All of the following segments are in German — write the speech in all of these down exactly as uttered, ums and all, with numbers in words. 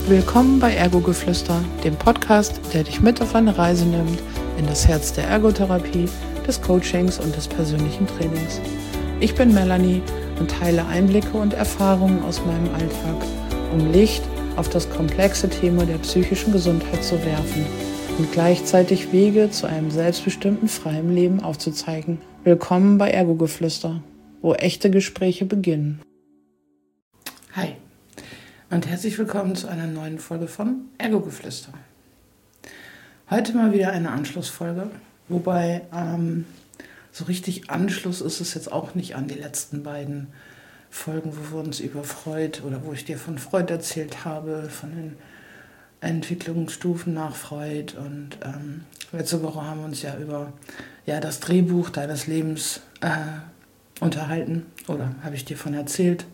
Willkommen bei Ergogeflüster, dem Podcast, der dich mit auf eine Reise nimmt in das Herz der Ergotherapie, des Coachings und des persönlichen Trainings. Ich bin Melanie und teile Einblicke und Erfahrungen aus meinem Alltag, um Licht auf das komplexe Thema der psychischen Gesundheit zu werfen und gleichzeitig Wege zu einem selbstbestimmten, freien Leben aufzuzeigen. Willkommen bei Ergogeflüster, wo echte Gespräche beginnen. Hi und herzlich willkommen zu einer neuen Folge von Ergogeflüster. Heute mal wieder eine Anschlussfolge, wobei ähm, so richtig Anschluss ist es jetzt auch nicht an die letzten beiden Folgen, wo wir uns über Freud oder wo ich dir von Freud erzählt habe, von den Entwicklungsstufen nach Freud. Und ähm, letzte Woche haben wir uns ja über ja, das Drehbuch deines Lebens äh, unterhalten oder habe ich dir von erzählt.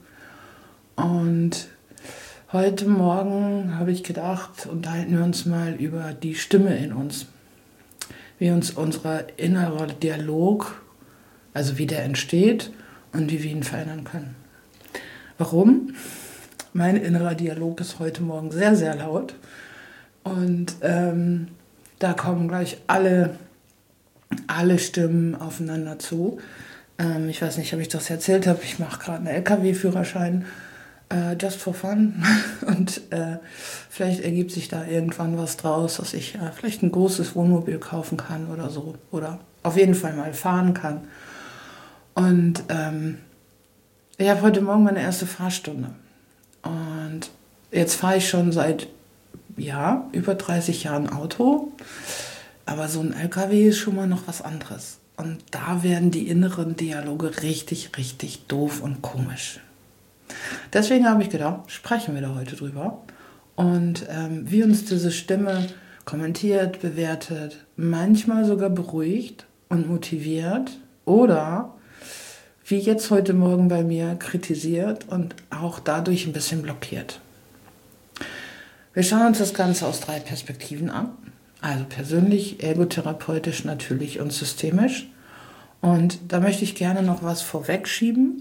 Und heute Morgen habe ich gedacht, unterhalten wir uns mal über die Stimme in uns. Wie uns unser innerer Dialog, also wie der entsteht und wie wir ihn verändern können. Warum? Mein innerer Dialog ist heute Morgen sehr, sehr laut. Und ähm, da kommen gleich alle, alle Stimmen aufeinander zu. Ähm, ich weiß nicht, ob ich das erzählt habe. Ich mache gerade einen L K W-Führerschein. Uh, just for fun. Und uh, vielleicht ergibt sich da irgendwann was draus, dass ich uh, vielleicht ein großes Wohnmobil kaufen kann oder so. Oder auf jeden Fall mal fahren kann. Und ähm, ich habe heute Morgen meine erste Fahrstunde. Und jetzt fahre ich schon seit ja, über dreißig Jahren Auto. Aber so ein L K W ist schon mal noch was anderes. Und da werden die inneren Dialoge richtig, richtig doof und komisch. Deswegen habe ich gedacht, sprechen wir da heute drüber. Und ähm, wie uns diese Stimme kommentiert, bewertet, manchmal sogar beruhigt und motiviert oder wie jetzt heute Morgen bei mir kritisiert und auch dadurch ein bisschen blockiert. Wir schauen uns das Ganze aus drei Perspektiven an. Also persönlich, ergotherapeutisch natürlich und systemisch. Und da möchte ich gerne noch was vorwegschieben.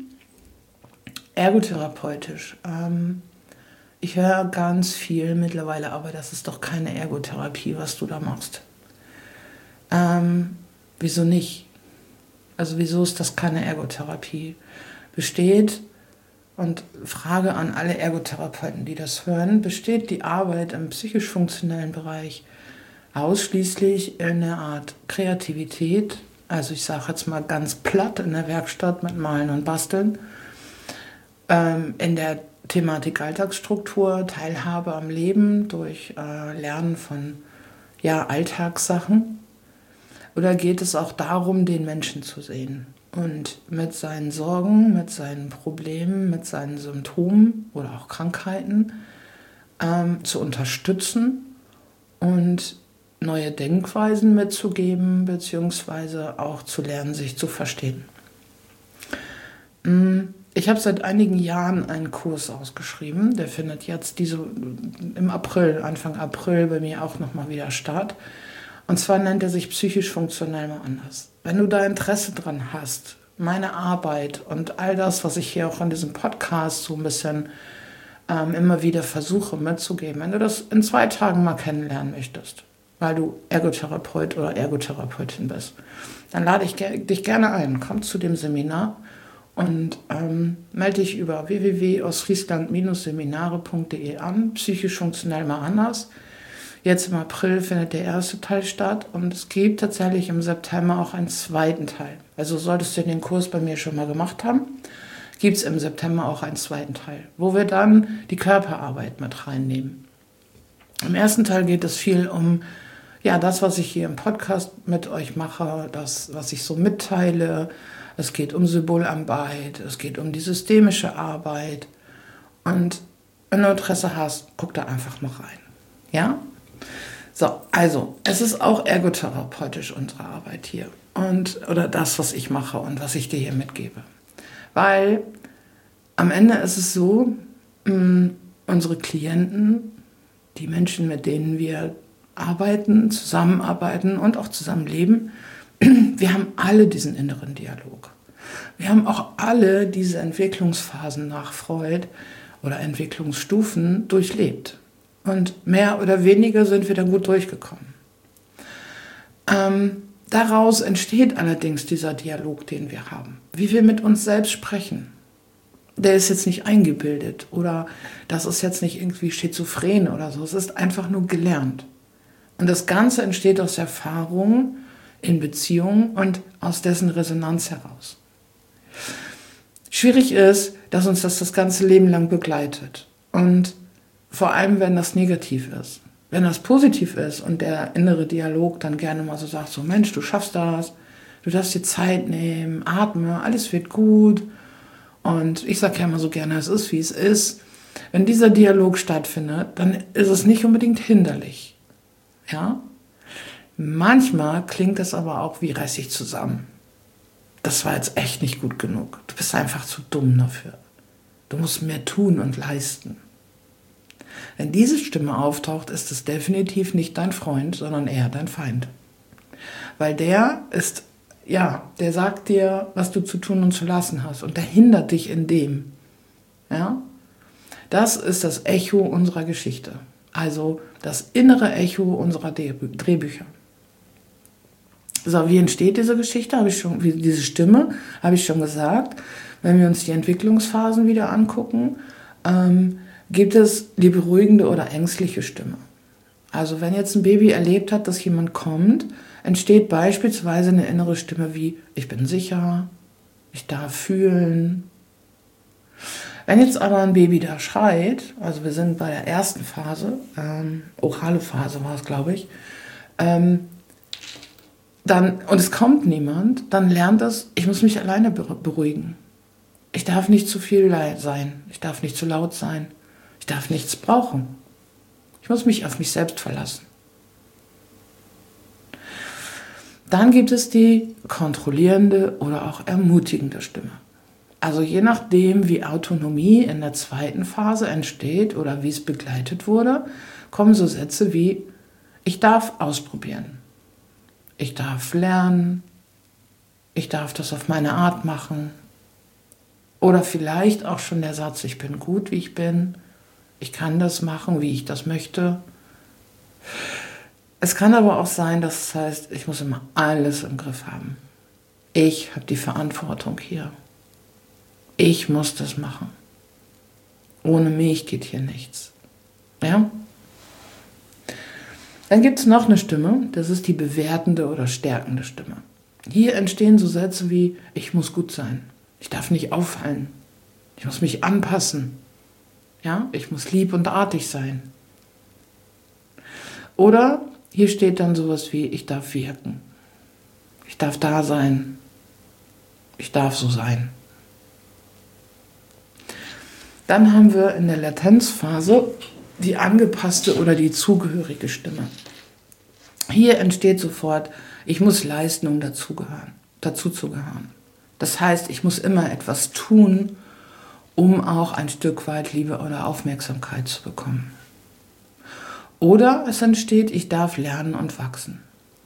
Ergotherapeutisch. Ähm, ich höre ganz viel mittlerweile, aber das ist doch keine Ergotherapie, was du da machst. Ähm, wieso nicht? Also wieso ist das keine Ergotherapie? Besteht, und Frage an alle Ergotherapeuten, die das hören, besteht die Arbeit im psychisch-funktionellen Bereich ausschließlich in der Art Kreativität, also ich sage jetzt mal ganz platt in der Werkstatt mit Malen und Basteln, in der Thematik Alltagsstruktur, Teilhabe am Leben durch äh, Lernen von ja, Alltagssachen? Oder geht es auch darum, den Menschen zu sehen und mit seinen Sorgen, mit seinen Problemen, mit seinen Symptomen oder auch Krankheiten ähm, zu unterstützen und neue Denkweisen mitzugeben, beziehungsweise auch zu lernen, sich zu verstehen? Mm. Ich habe seit einigen Jahren einen Kurs ausgeschrieben, der findet jetzt diese, im April, Anfang April bei mir auch nochmal wieder statt. Und zwar nennt er sich psychisch-funktionell mal anders. Wenn du da Interesse dran hast, meine Arbeit und all das, was ich hier auch in diesem Podcast so ein bisschen ähm, immer wieder versuche mitzugeben, wenn du das in zwei Tagen mal kennenlernen möchtest, weil du Ergotherapeut oder Ergotherapeutin bist, dann lade ich ge- dich gerne ein. Komm zu dem Seminar. Und ähm, melde dich über w w w punkt ostfriesland seminare punkt d e an, psychisch-funktionell mal anders. Jetzt im April findet der erste Teil statt und es gibt tatsächlich im September auch einen zweiten Teil. Also solltest du den Kurs bei mir schon mal gemacht haben, gibt es im September auch einen zweiten Teil, wo wir dann die Körperarbeit mit reinnehmen. Im ersten Teil geht es viel um ja, das, was ich hier im Podcast mit euch mache, das, was ich so mitteile. Es geht um Symbolarbeit, es geht um die systemische Arbeit. Und wenn du Interesse hast, guck da einfach mal rein. Ja? So, also, es ist auch ergotherapeutisch unsere Arbeit hier. Und, oder das, was ich mache und was ich dir hier mitgebe. Weil am Ende ist es so, mh, unsere Klienten, die Menschen, mit denen wir arbeiten, zusammenarbeiten und auch zusammenleben, wir haben alle diesen inneren Dialog. Wir haben auch alle diese Entwicklungsphasen nach Freud oder Entwicklungsstufen durchlebt. Und mehr oder weniger sind wir dann gut durchgekommen. Ähm, daraus entsteht allerdings dieser Dialog, den wir haben. Wie wir mit uns selbst sprechen. Der ist jetzt nicht eingebildet oder das ist jetzt nicht irgendwie schizophren oder so. Es ist einfach nur gelernt. Und das Ganze entsteht aus Erfahrungen in Beziehungen und aus dessen Resonanz heraus. Schwierig ist, dass uns das das ganze Leben lang begleitet. Und vor allem, wenn das negativ ist. Wenn das positiv ist und der innere Dialog dann gerne mal so sagt, so Mensch, du schaffst das, du darfst dir Zeit nehmen, atme, alles wird gut. Und ich sage ja immer so gerne, es ist, wie es ist. Wenn dieser Dialog stattfindet, dann ist es nicht unbedingt hinderlich. Ja? Manchmal klingt es aber auch wie reiß dich zusammen. Das war jetzt echt nicht gut genug. Du bist einfach zu dumm dafür. Du musst mehr tun und leisten. Wenn diese Stimme auftaucht, ist es definitiv nicht dein Freund, sondern eher dein Feind. Weil der ist, ja, der sagt dir, was du zu tun und zu lassen hast und der hindert dich in dem. Ja? Das ist das Echo unserer Geschichte. Also das innere Echo unserer Drehbücher. So, wie entsteht diese Geschichte? Habe ich schon, wie diese Stimme, habe ich schon gesagt. Wenn wir uns die Entwicklungsphasen wieder angucken, ähm, gibt es die beruhigende oder ängstliche Stimme. Also wenn jetzt ein Baby erlebt hat, dass jemand kommt, entsteht beispielsweise eine innere Stimme wie, ich bin sicher, ich darf fühlen. Wenn jetzt aber ein Baby da schreit, also wir sind bei der ersten Phase, ähm, orale Phase war es, glaube ich, ähm, dann, und es kommt niemand, dann lernt es, ich muss mich alleine beruhigen. Ich darf nicht zu viel sein, ich darf nicht zu laut sein, ich darf nichts brauchen. Ich muss mich auf mich selbst verlassen. Dann gibt es die kontrollierende oder auch ermutigende Stimme. Also je nachdem, wie Autonomie in der zweiten Phase entsteht oder wie es begleitet wurde, kommen so Sätze wie, ich darf ausprobieren. Ich darf lernen, ich darf das auf meine Art machen. Oder vielleicht auch schon der Satz, ich bin gut, wie ich bin, ich kann das machen, wie ich das möchte. Es kann aber auch sein, dass es heißt, ich muss immer alles im Griff haben. Ich habe die Verantwortung hier. Ich muss das machen. Ohne mich geht hier nichts. Ja? Dann gibt es noch eine Stimme, das ist die bewertende oder stärkende Stimme. Hier entstehen so Sätze wie, ich muss gut sein, ich darf nicht auffallen, ich muss mich anpassen, ja, ich muss lieb und artig sein. Oder hier steht dann sowas wie, ich darf wirken, ich darf da sein, ich darf so sein. Dann haben wir in der Latenzphase die angepasste oder die zugehörige Stimme. Hier entsteht sofort, ich muss leisten, um dazugehören, dazu zu gehören. Das heißt, ich muss immer etwas tun, um auch ein Stück weit Liebe oder Aufmerksamkeit zu bekommen. Oder es entsteht, ich darf lernen und wachsen.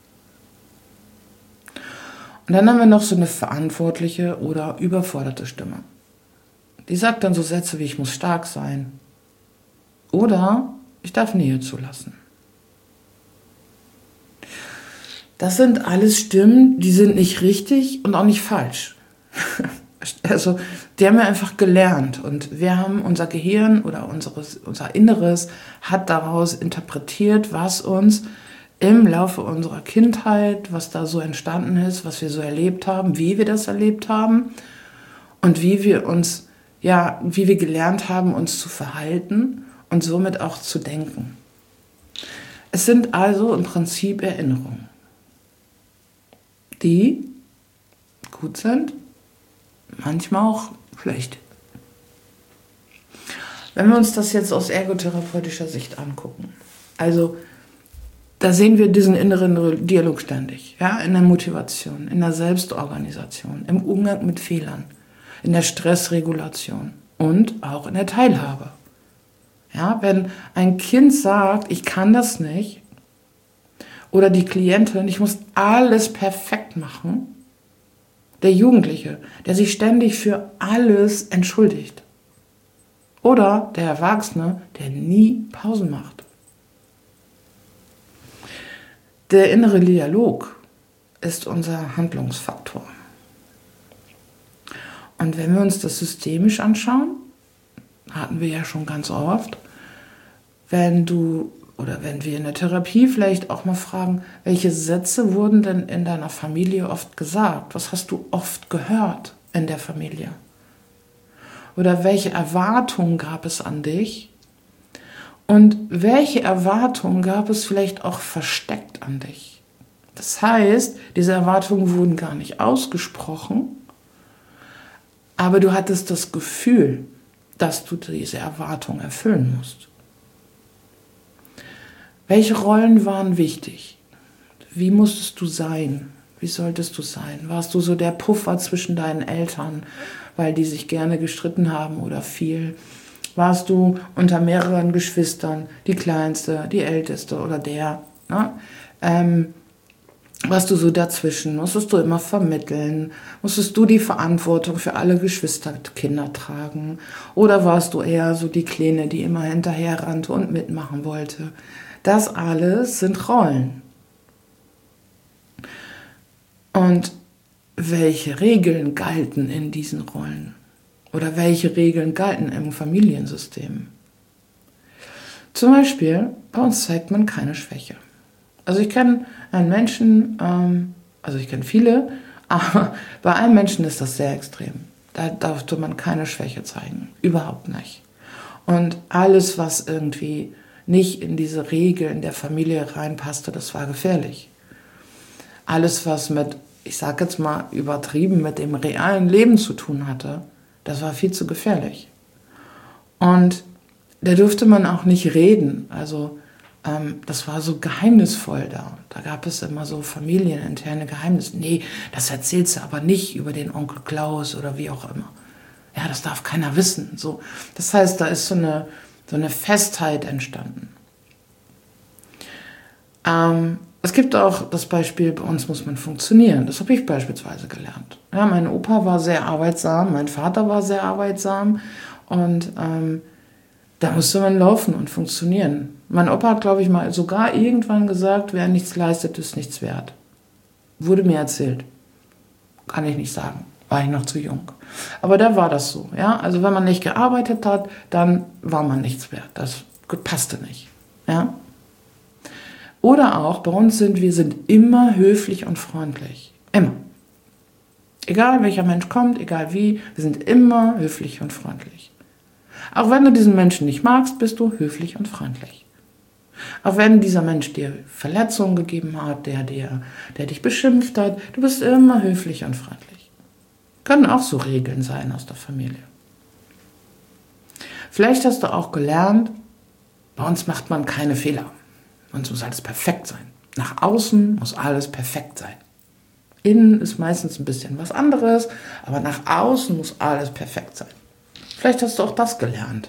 Und dann haben wir noch so eine verantwortliche oder überforderte Stimme. Die sagt dann so Sätze wie, ich muss stark sein. Oder ich darf Nähe zulassen. Das sind alles Stimmen, die sind nicht richtig und auch nicht falsch. Also, die haben wir einfach gelernt und wir haben unser Gehirn oder unseres, unser Inneres hat daraus interpretiert, was uns im Laufe unserer Kindheit, was da so entstanden ist, was wir so erlebt haben, wie wir das erlebt haben und wie wir uns, ja, wie wir gelernt haben, uns zu verhalten und somit auch zu denken. Es sind also im Prinzip Erinnerungen, die gut sind, manchmal auch schlecht. Wenn wir uns das jetzt aus ergotherapeutischer Sicht angucken, also da sehen wir diesen inneren Dialog ständig, ja, in der Motivation, in der Selbstorganisation, im Umgang mit Fehlern, in der Stressregulation und auch in der Teilhabe. Ja, wenn ein Kind sagt, ich kann das nicht, oder die Klientin, ich muss alles perfekt machen, der Jugendliche, der sich ständig für alles entschuldigt. Oder der Erwachsene, der nie Pausen macht. Der innere Dialog ist unser Handlungsfaktor. Und wenn wir uns das systemisch anschauen, hatten wir ja schon ganz oft, wenn du oder wenn wir in der Therapie vielleicht auch mal fragen, welche Sätze wurden denn in deiner Familie oft gesagt? Was hast du oft gehört in der Familie? Oder welche Erwartungen gab es an dich? Und welche Erwartungen gab es vielleicht auch versteckt an dich? Das heißt, diese Erwartungen wurden gar nicht ausgesprochen, aber du hattest das Gefühl, dass du diese Erwartung erfüllen musst. Welche Rollen waren wichtig? Wie musstest du sein? Wie solltest du sein? Warst du so der Puffer zwischen deinen Eltern, weil die sich gerne gestritten haben oder viel? Warst du unter mehreren Geschwistern die Kleinste, die Älteste oder der? Ne? Ähm, warst du so dazwischen? Musstest du immer vermitteln? Musstest du die Verantwortung für alle Geschwisterkinder tragen? Oder warst du eher so die Kleine, die immer hinterher rannte und mitmachen wollte? Das alles sind Rollen. Und welche Regeln galten in diesen Rollen? Oder welche Regeln galten im Familiensystem? Zum Beispiel, bei uns zeigt man keine Schwäche. Also ich kenne einen Menschen, ähm, also ich kenne viele, aber bei einem Menschen ist das sehr extrem. Da durfte man keine Schwäche zeigen, überhaupt nicht. Und alles, was irgendwie nicht in diese Regeln der Familie reinpasste, das war gefährlich. Alles, was mit, ich sage jetzt mal übertrieben, mit dem realen Leben zu tun hatte, das war viel zu gefährlich. Und da durfte man auch nicht reden. Also ähm, das war so geheimnisvoll da. Da gab es immer so familieninterne Geheimnisse. Nee, das erzählst du aber nicht über den Onkel Klaus oder wie auch immer. Ja, das darf keiner wissen. So. Das heißt, da ist so eine, so eine Festheit entstanden. Ähm, es gibt auch das Beispiel, bei uns muss man funktionieren. Das habe ich beispielsweise gelernt. Ja, mein Opa war sehr arbeitsam, mein Vater war sehr arbeitsam und ähm, da musste man laufen und funktionieren. Mein Opa hat, glaube ich, mal sogar irgendwann gesagt, wer nichts leistet, ist nichts wert. Wurde mir erzählt. Kann ich nicht sagen. War ich noch zu jung. Aber da war das so. Ja? Also wenn man nicht gearbeitet hat, dann war man nichts wert. Das passte nicht. Ja? Oder auch, bei uns sind wir sind immer höflich und freundlich. Immer. Egal welcher Mensch kommt, egal wie, wir sind immer höflich und freundlich. Auch wenn du diesen Menschen nicht magst, bist du höflich und freundlich. Auch wenn dieser Mensch dir Verletzungen gegeben hat, der, der, der dich beschimpft hat, du bist immer höflich und freundlich. Können auch so Regeln sein aus der Familie. Vielleicht hast du auch gelernt, bei uns macht man keine Fehler. Bei uns muss alles perfekt sein. Nach außen muss alles perfekt sein. Innen ist meistens ein bisschen was anderes, aber nach außen muss alles perfekt sein. Vielleicht hast du auch das gelernt.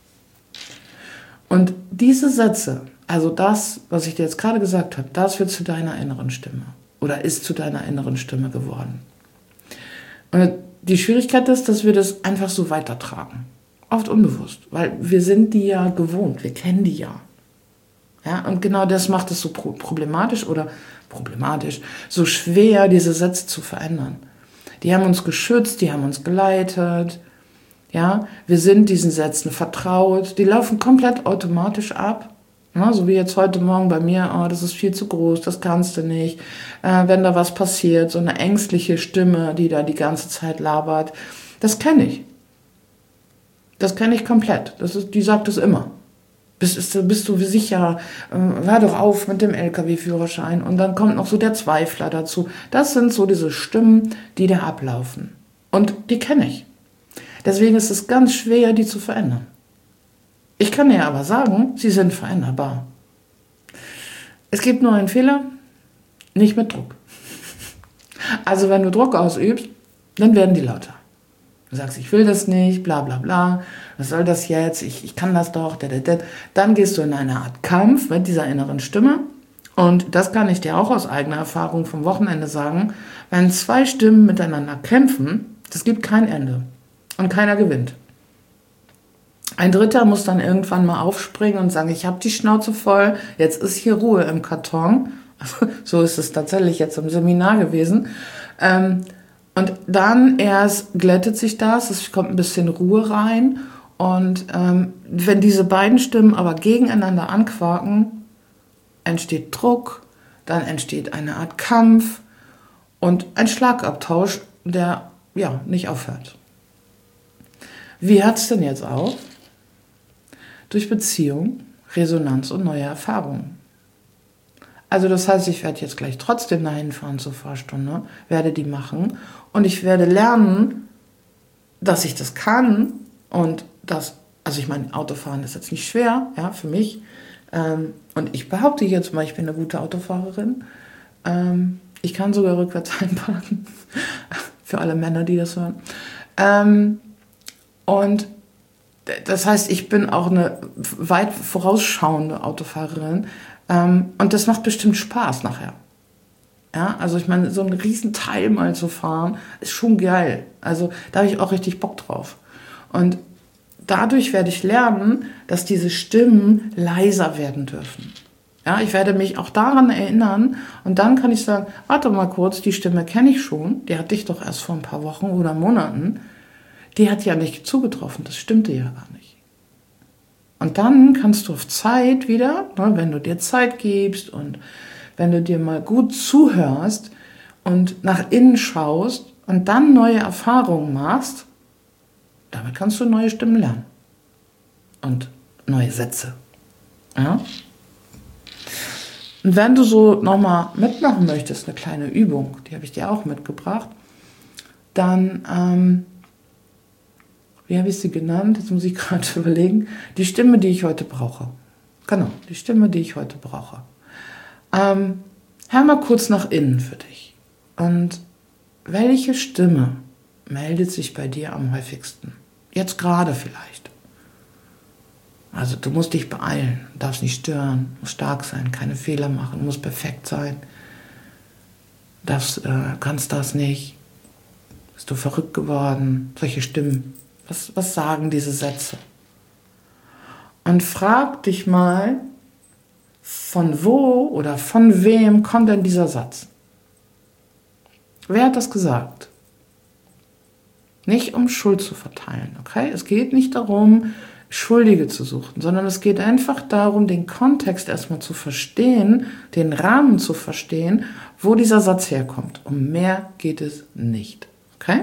Und diese Sätze, also das, was ich dir jetzt gerade gesagt habe, das wird zu deiner inneren Stimme oder ist zu deiner inneren Stimme geworden. Und die Schwierigkeit ist, dass wir das einfach so weitertragen. Oft unbewusst, weil wir sind die ja gewohnt, wir kennen die ja. Ja, und genau das macht es so problematisch oder problematisch, so schwer, diese Sätze zu verändern. Die haben uns geschützt, die haben uns geleitet. Ja, wir sind diesen Sätzen vertraut. Die laufen komplett automatisch ab. Ja, so wie jetzt heute Morgen bei mir, oh, das ist viel zu groß, das kannst du nicht. Äh, wenn da was passiert, so eine ängstliche Stimme, die da die ganze Zeit labert. Das kenne ich. Das kenne ich komplett. Das ist, die sagt es immer. Bist, ist, bist du sicher, äh, hör doch auf mit dem L K W-Führerschein. Und dann kommt noch so der Zweifler dazu. Das sind so diese Stimmen, die da ablaufen. Und die kenne ich. Deswegen ist es ganz schwer, die zu verändern. Ich kann dir aber sagen, sie sind veränderbar. Es gibt nur einen Fehler, nicht mit Druck. Also wenn du Druck ausübst, dann werden die lauter. Du sagst, ich will das nicht, bla bla bla, was soll das jetzt, ich, ich kann das doch, dann gehst du in eine Art Kampf mit dieser inneren Stimme. Und das kann ich dir auch aus eigener Erfahrung vom Wochenende sagen, wenn zwei Stimmen miteinander kämpfen, das gibt kein Ende und keiner gewinnt. Ein Dritter muss dann irgendwann mal aufspringen und sagen, ich habe die Schnauze voll, jetzt ist hier Ruhe im Karton So ist es tatsächlich jetzt im Seminar gewesen. Ähm, und dann erst glättet sich das, es kommt ein bisschen Ruhe rein. Und ähm, wenn diese beiden Stimmen aber gegeneinander anquaken, entsteht Druck, dann entsteht eine Art Kampf und ein Schlagabtausch, der ja nicht aufhört. Wie hört es denn jetzt auf? Durch Beziehung, Resonanz und neue Erfahrungen. Also das heißt, ich werde jetzt gleich trotzdem dahin fahren zur Fahrstunde, werde die machen und ich werde lernen, dass ich das kann und das, also ich meine, Autofahren ist jetzt nicht schwer, ja, für mich. Ähm, und ich behaupte jetzt mal, ich bin eine gute Autofahrerin. Ähm, ich kann sogar rückwärts einparken, für alle Männer, die das hören. Ähm, und das heißt, ich bin auch eine weit vorausschauende Autofahrerin. Ähm, und das macht bestimmt Spaß nachher. Ja, also ich meine, so einen riesen Teil mal zu fahren, ist schon geil. Also da habe ich auch richtig Bock drauf. Und dadurch werde ich lernen, dass diese Stimmen leiser werden dürfen. Ja, ich werde mich auch daran erinnern und dann kann ich sagen, warte mal kurz, die Stimme kenne ich schon, die hatte ich doch erst vor ein paar Wochen oder Monaten. Die hat ja nicht zugetroffen, das stimmte ja gar nicht. Und dann kannst du auf Zeit wieder, ne, wenn du dir Zeit gibst und wenn du dir mal gut zuhörst und nach innen schaust und dann neue Erfahrungen machst, damit kannst du neue Stimmen lernen und neue Sätze. Ja? Und wenn du so nochmal mitmachen möchtest, eine kleine Übung, die habe ich dir auch mitgebracht, dann, ähm, wie habe ich sie genannt? Jetzt muss ich gerade überlegen. Die Stimme, die ich heute brauche. Genau, die Stimme, die ich heute brauche. Ähm, hör mal kurz nach innen für dich. Und welche Stimme meldet sich bei dir am häufigsten? Jetzt gerade vielleicht. Also du musst dich beeilen, darfst nicht stören, musst stark sein, keine Fehler machen, musst perfekt sein. Darfst, äh, kannst das nicht. Bist du verrückt geworden? Solche Stimmen. Was, was sagen diese Sätze? Und frag dich mal, von wo oder von wem kommt denn dieser Satz? Wer hat das gesagt? Nicht um Schuld zu verteilen, okay? Es geht nicht darum, Schuldige zu suchen, sondern es geht einfach darum, den Kontext erstmal zu verstehen, den Rahmen zu verstehen, wo dieser Satz herkommt. Um mehr geht es nicht, okay?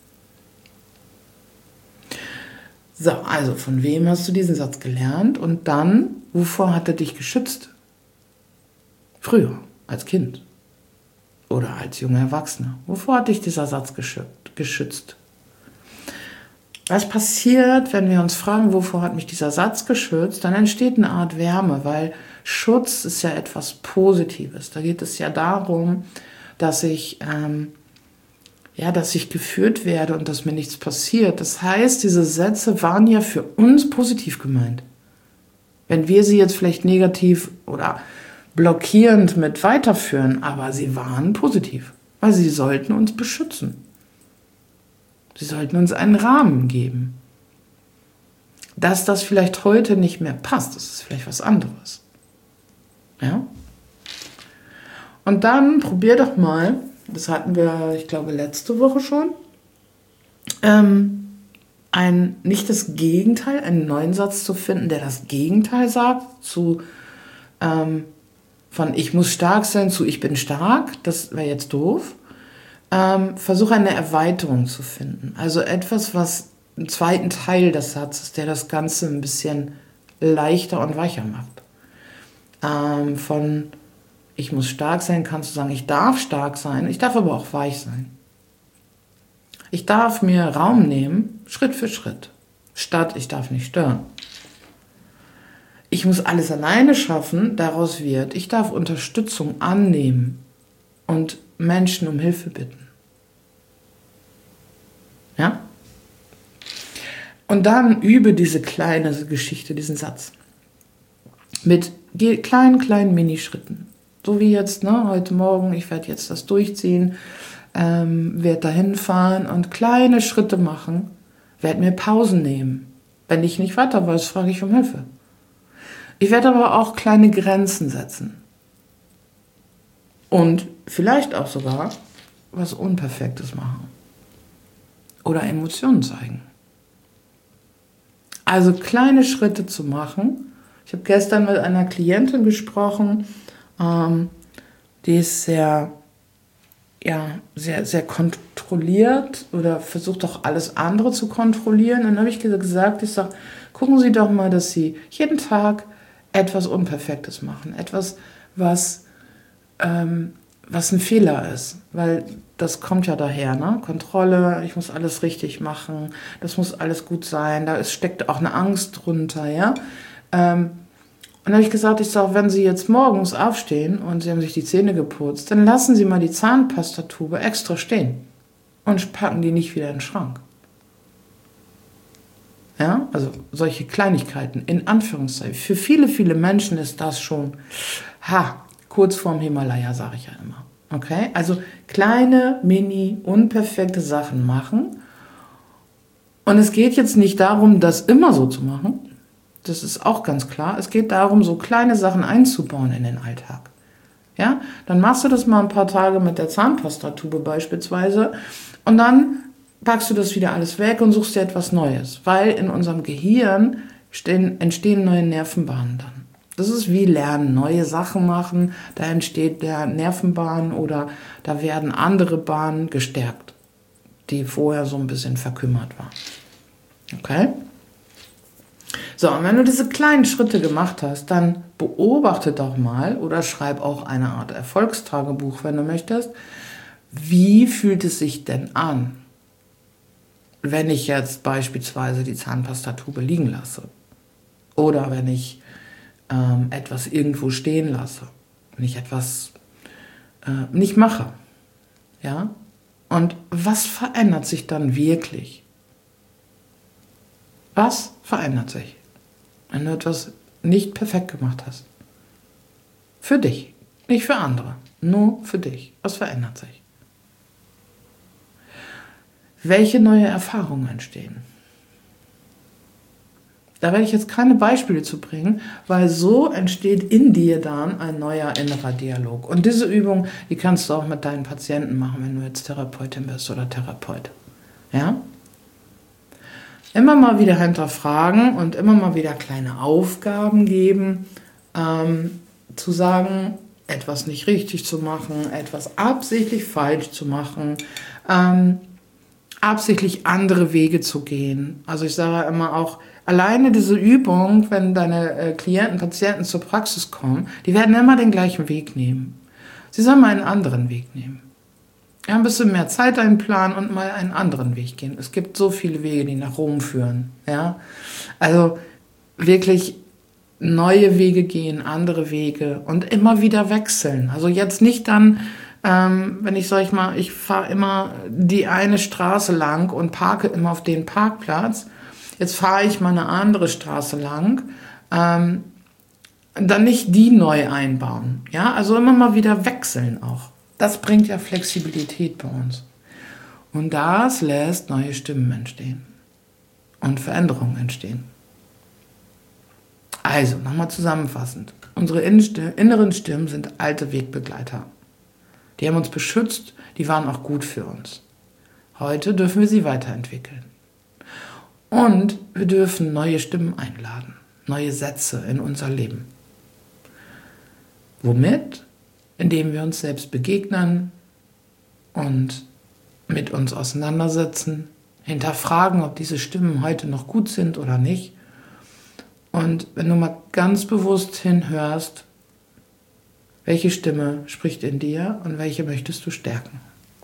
So, also von wem hast du diesen Satz gelernt und dann, wovor hat er dich geschützt? Früher, als Kind oder als junger Erwachsener. Wovor hat dich dieser Satz geschützt? Was passiert, wenn wir uns fragen, wovor hat mich dieser Satz geschützt? Dann entsteht eine Art Wärme, weil Schutz ist ja etwas Positives. Da geht es ja darum, dass ich... Ähm, ja, dass ich geführt werde und dass mir nichts passiert. Das heißt, diese Sätze waren ja für uns positiv gemeint. Wenn wir sie jetzt vielleicht negativ oder blockierend mit weiterführen, aber sie waren positiv, weil sie sollten uns beschützen. Sie sollten uns einen Rahmen geben. Dass das vielleicht heute nicht mehr passt, das ist vielleicht was anderes. Ja? Und dann probier doch mal, das hatten wir, ich glaube, letzte Woche schon, ähm, ein, nicht das Gegenteil, einen neuen Satz zu finden, der das Gegenteil sagt, zu ähm, von ich muss stark sein zu ich bin stark, das wäre jetzt doof. Ähm, versuche eine Erweiterung zu finden, also etwas, was einen zweiten Teil des Satzes, der das Ganze ein bisschen leichter und weicher macht. Ähm, von ich muss stark sein, kannst du sagen, ich darf stark sein, ich darf aber auch weich sein. Ich darf mir Raum nehmen, Schritt für Schritt, statt ich darf nicht stören. Ich muss alles alleine schaffen, daraus wird, ich darf Unterstützung annehmen und Menschen um Hilfe bitten. Ja? Und dann übe diese kleine Geschichte, diesen Satz. Mit kleinen, kleinen Minischritten. So wie jetzt, ne, heute Morgen, ich werde jetzt das durchziehen, ähm, werde dahin fahren und kleine Schritte machen, werde mir Pausen nehmen. Wenn ich nicht weiter weiß, frage ich um Hilfe. Ich werde aber auch kleine Grenzen setzen. Und vielleicht auch sogar was Unperfektes machen. Oder Emotionen zeigen. Also kleine Schritte zu machen. Ich habe gestern mit einer Klientin gesprochen, ähm, die ist sehr, ja, sehr, sehr kontrolliert oder versucht auch alles andere zu kontrollieren. Und dann habe ich gesagt, ich sage, gucken Sie doch mal, dass Sie jeden Tag etwas Unperfektes machen. Etwas, was, ähm, was ein Fehler ist. Weil das kommt ja daher, ne? Kontrolle, ich muss alles richtig machen, das muss alles gut sein, da ist, steckt auch eine Angst drunter, ja. Ähm, und dann habe ich gesagt, ich sage, wenn Sie jetzt morgens aufstehen und Sie haben sich die Zähne geputzt, dann lassen Sie mal die Zahnpastatube extra stehen und packen die nicht wieder in den Schrank. Ja, also solche Kleinigkeiten, in Anführungszeichen. Für viele, viele Menschen ist das schon, ha, kurz vorm Himalaya, sage ich ja immer. Okay, also kleine, mini, unperfekte Sachen machen. Und es geht jetzt nicht darum, das immer so zu machen. Das ist auch ganz klar. Es geht darum, so kleine Sachen einzubauen in den Alltag. Ja, dann machst du das mal ein paar Tage mit der Zahnpastatube beispielsweise und dann packst du das wieder alles weg und suchst dir etwas Neues, weil in unserem Gehirn stehen, entstehen neue Nervenbahnen dann. Das ist wie Lernen, neue Sachen machen, da entsteht der Nervenbahn oder da werden andere Bahnen gestärkt, die vorher so ein bisschen verkümmert waren. Okay? So, und wenn du diese kleinen Schritte gemacht hast, dann beobachte doch mal oder schreib auch eine Art Erfolgstagebuch, wenn du möchtest. Wie fühlt es sich denn an, wenn ich jetzt beispielsweise die Zahnpastatube liegen lasse? Oder wenn ich ähm, etwas irgendwo stehen lasse, wenn ich etwas äh, nicht mache. Ja? Und was verändert sich dann wirklich? Was verändert sich, wenn du etwas nicht perfekt gemacht hast? Für dich, nicht für andere, nur für dich. Was verändert sich? Welche neue Erfahrungen entstehen? Da werde ich jetzt keine Beispiele zu bringen, weil so entsteht in dir dann ein neuer innerer Dialog. Und diese Übung, die kannst du auch mit deinen Patienten machen, wenn du jetzt Therapeutin bist oder Therapeut. Ja? Immer mal wieder hinterfragen und immer mal wieder kleine Aufgaben geben, ähm, zu sagen, etwas nicht richtig zu machen, etwas absichtlich falsch zu machen, ähm, absichtlich andere Wege zu gehen. Also ich sage immer auch, alleine diese Übung, wenn deine äh, Klienten, Patienten zur Praxis kommen, die werden immer den gleichen Weg nehmen. Sie sollen mal einen anderen Weg nehmen. Ja, ein bisschen mehr Zeit einplanen und mal einen anderen Weg gehen. Es gibt so viele Wege, die nach Rom führen. Ja? Also wirklich neue Wege gehen, andere Wege und immer wieder wechseln. Also jetzt nicht dann, ähm, wenn ich sag ich mal, ich fahre immer die eine Straße lang und parke immer auf den Parkplatz. Jetzt fahre ich mal eine andere Straße lang. Ähm, dann nicht die neu einbauen. Ja? Also immer mal wieder wechseln auch. Das bringt ja Flexibilität bei uns. Und das lässt neue Stimmen entstehen und Veränderungen entstehen. Also, nochmal zusammenfassend. Unsere inneren Stimmen sind alte Wegbegleiter. Die haben uns beschützt, die waren auch gut für uns. Heute dürfen wir sie weiterentwickeln. Und wir dürfen neue Stimmen einladen, neue Sätze in unser Leben. Womit? Indem wir uns selbst begegnen und mit uns auseinandersetzen, hinterfragen, ob diese Stimmen heute noch gut sind oder nicht. Und wenn du mal ganz bewusst hinhörst, welche Stimme spricht in dir und welche möchtest du stärken.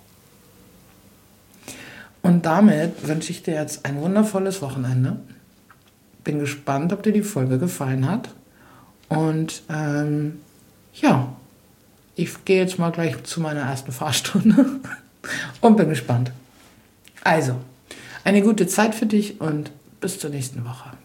Und damit wünsche ich dir jetzt ein wundervolles Wochenende. Bin gespannt, ob dir die Folge gefallen hat. Und ähm, ja, ich gehe jetzt mal gleich zu meiner ersten Fahrstunde und bin gespannt. Also, eine gute Zeit für dich und bis zur nächsten Woche.